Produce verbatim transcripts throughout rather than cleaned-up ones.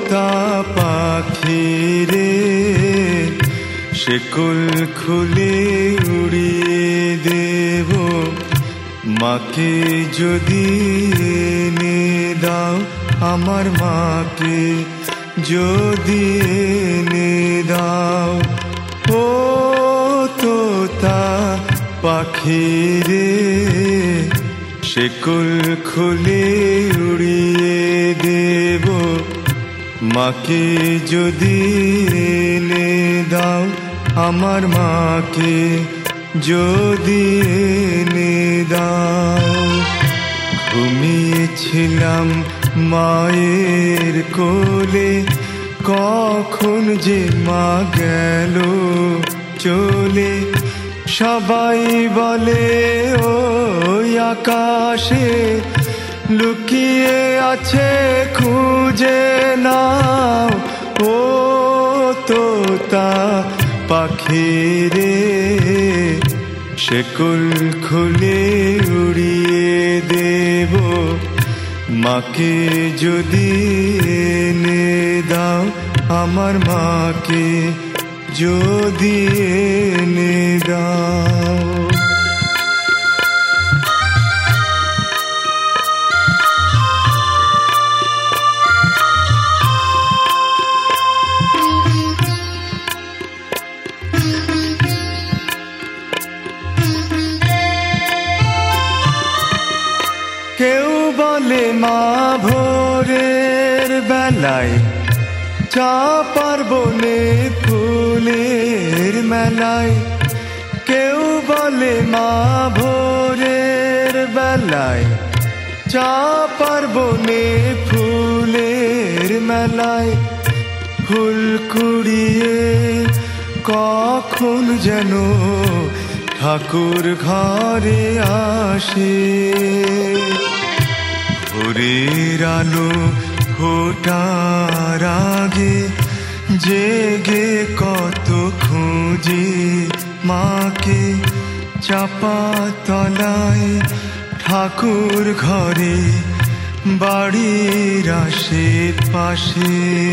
তোতা পাখি রে, শেকল খুলে উড়িয়ে দেব মাকে যদি এনে দাও, আমার মাকে যদি এনে দাও। ও তোতা পাখি রে, শেকল খুলে উড়িয়ে দেব মাকে যদি এনে দাও, আমার মাকে যদি এনে দাও। ঘুমিয়েছিলাম মায়ের কোলে, কখন যে মা গেল চলে। সবাই বলে ওই আকাশে লুকিয়ে আছে, খুঁজে নাও। ও তোতা পাখি রে, শেকল খুলে উড়িয়ে দেব মাকে যদি এনে দাও, আমার মাকে যদি এনে দাও। কেউ বলে মা ভোরের বেলায় চাপার বনে ফুলের মেলায়। কেউ বলে মা ভোরের বেলায় চাপার বনে ফুলের মেলায়। ফুল কুড়িয়ে কখন যেন ঠাকুর ঘরে আসে। ভোরের আলো ফোটার আগে জেগে কত খুঁজে মাকে। চাপা তলায় ঠাকুর ঘরে বাড়ির আশেপাশে।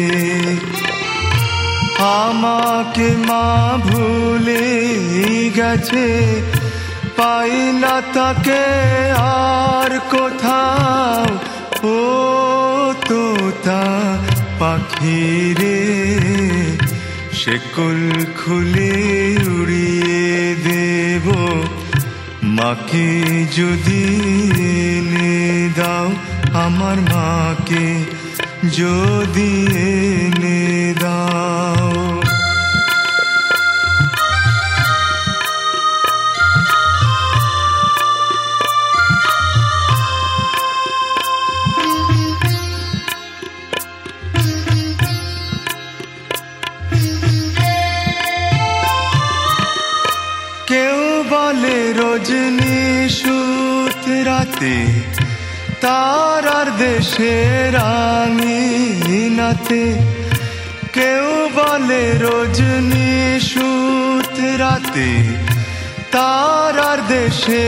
আমাকে মা ভুলে গেছে, পাই না তাকে আর কোথাও। ও তোতা পাখি রে, শেকল খুলে উড়িয়ে দেব মাকে যদি এনে দাও, আমার মাকে যদি এনে দাও। কেউ বলে রজনী সুত রাতে তারার দেশে রাঙিনাতে। কেউ বলে রজনী সুত রাতে তারার দেশে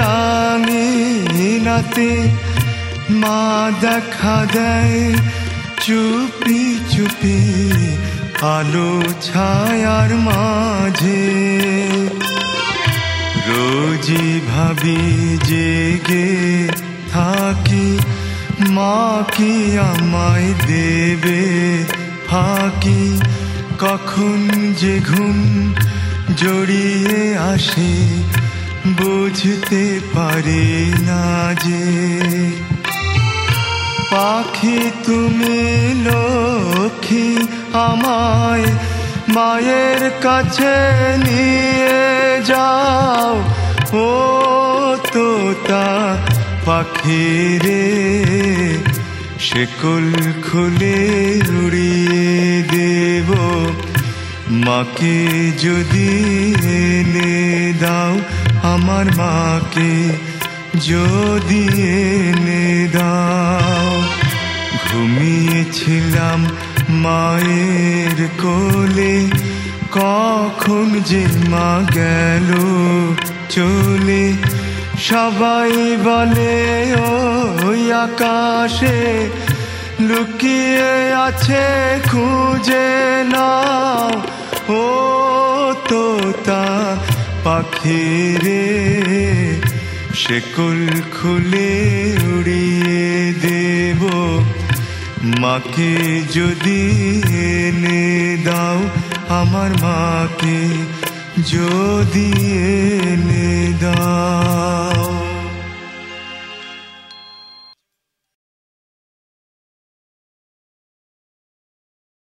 রাঙিনাতে। মা দেখা দেয় চুপি চুপি আলো ছায়ার মাঝে। রোজি ভাবি জেগে থাকি, মা কি আমায় দেবে ফাঁকি। কখন যে ঘুম জড়িয়ে আসে বুঝতে পারি না যে। পাখি তুমি লক্ষ্মী, আমায় মায়ের কাছে নিয়ে যাও। ও তোতা পাখি রে, শেকল খুলে উড়িয়ে দেব মাকে যদি এনে দাও, আমার মাকে যদি এনে দাও। ঘুমিয়েছিলাম মায়ের কোলে, কখন যে মা গেল চলে। সবাই বলে ওই আকাশে লুকিয়ে আছে খুঁজে নাও ও তোতা পাখি রে, শেকল খুলে উড়িয়ে দেব মাকে যদি এনে দাও, আমার মাকে যদি এনে দাও।